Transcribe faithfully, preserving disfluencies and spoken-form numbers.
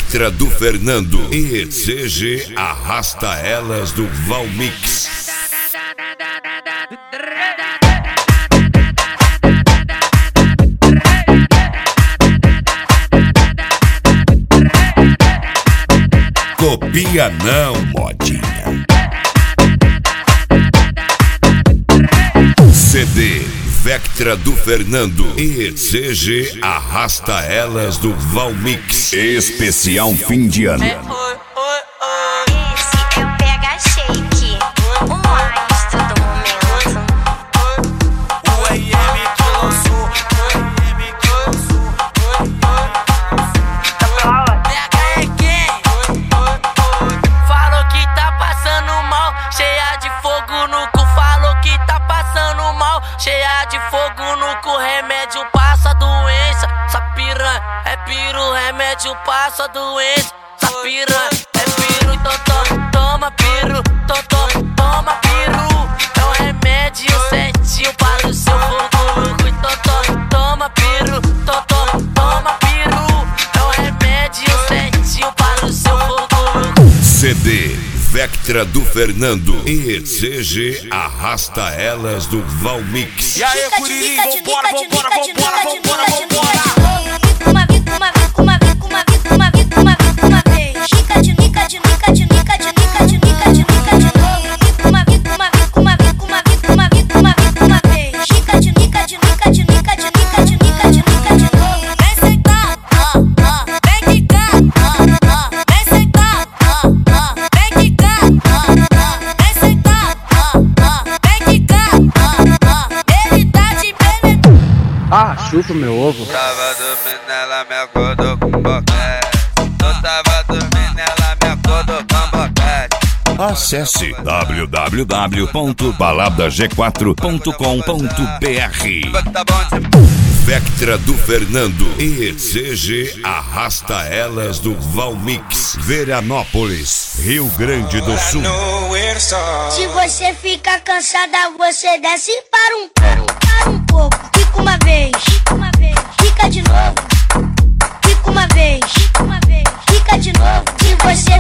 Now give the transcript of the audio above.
Vectra do Fernando e C G Arrasta Elas do Valmix. Copia não, modinha. C D Vectra do Fernando e C G Arrasta Elas do Valmix. Especial fim de ano. Esse é o Pega Shake, o mais todo momento. O R M que lançou, o R M que lançou. Pega é quem? Falou que tá passando mal, cheia de fogo no cu. Falou que tá passando mal, cheia de fogo no cu. Remédio passa a doença, essa piranha é piru. Remédio passa a doença, essa piranha é piru. Então toma, toma piru, to, to, toma piru. É um remédio certinho para o seu fogo no cu. Então toma, toma piru, to, to, toma piru. É um remédio certinho para o seu fogo no cu. C D Vectra do Fernando e C G Arrasta Elas do Valmix. E aí, Curirim, vambora, vambora, vambora, vambora, vambora. Uma vez, uma vez, uma vez, uma vez, uma vez, uma vez, uma vez. Chica de nica, de nica, de nica, de nica, de nica, de nica, de novo. Uma vez, uma vez, uma vez, uma vez, uma vez, uma vez, uma vez. Chica de nica, de nica, de nica, de nica, de nica, de nica, de novo. Vem sentar, ah, ah, vem quicar, ah, ah, vem sentar, ah, ah, vem quicar, ah, ah, vem sentar, ah, ah, vem quicar, ah, ah. Ele tá te penetrando. Ah, chupa meu ovo. Tava dormindo, ela me acordou com boquete. Eu tava dormindo, ela me acordou com boquete. Acesse w w w ponto balada g quatro ponto com ponto b r. Tá bom demais. Vectra do Fernando e C G Arrasta Elas do Valmix. Veranópolis, Rio Grande do Sul. Se você fica cansada, você desce para um pouco, para um pouco. Fica uma vez, fica uma vez, fica de novo. Fica uma vez, fica uma vez, fica de novo. Se você